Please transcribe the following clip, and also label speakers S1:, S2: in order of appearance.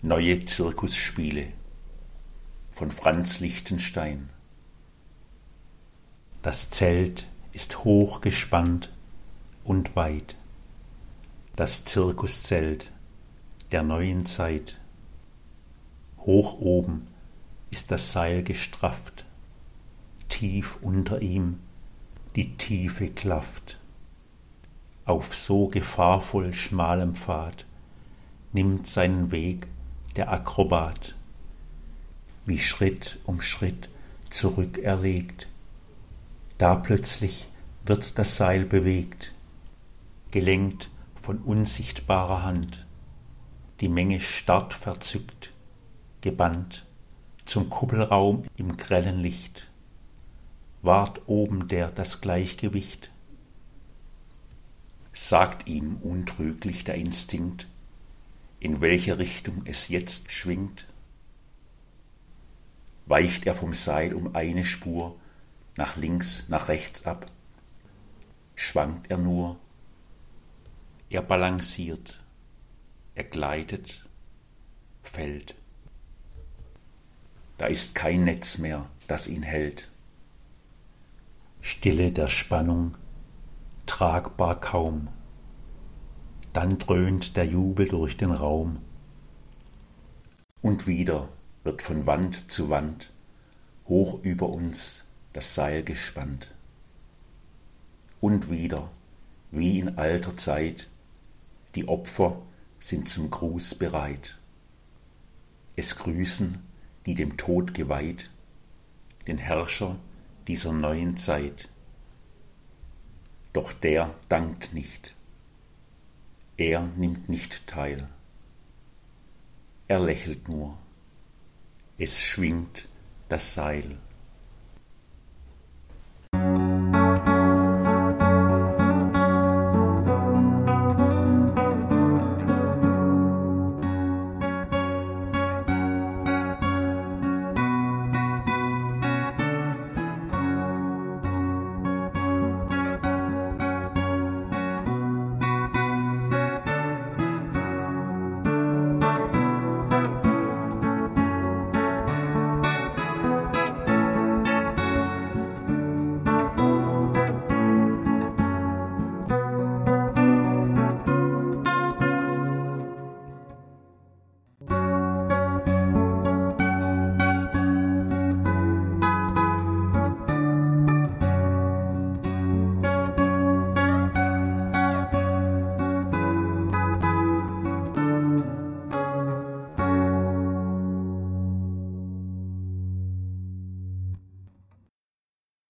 S1: Neue Zirkusspiele von Franz Lichtenstein. Das Zelt ist hoch gespannt und weit, das Zirkuszelt der neuen Zeit. Hoch oben ist das Seil gestrafft, tief unter ihm die Tiefe klafft. Auf so gefahrvoll schmalem Pfad nimmt seinen Weg der Akrobat, wie Schritt um Schritt zurück erlegt. Da plötzlich wird das Seil bewegt, gelenkt von unsichtbarer Hand. Die Menge starrt verzückt, gebannt zum Kuppelraum im grellen Licht. Wahrt oben der das Gleichgewicht? Sagt ihm untrüglich der Instinkt, in welche Richtung es jetzt schwingt? Weicht er vom Seil um eine Spur, nach links, nach rechts ab? Schwankt er nur? Er balanciert, er gleitet, fällt. Da ist kein Netz mehr, das ihn hält. Stille der Spannung, tragbar kaum. Dann dröhnt der Jubel durch den Raum. Und wieder wird von Wand zu Wand hoch über uns das Seil gespannt. Und wieder, wie in alter Zeit, die Opfer sind zum Gruß bereit. Es grüßen, die dem Tod geweiht, den Herrscher dieser neuen Zeit. Doch der dankt nicht. Er nimmt nicht teil. Er lächelt nur. Es schwingt das Seil.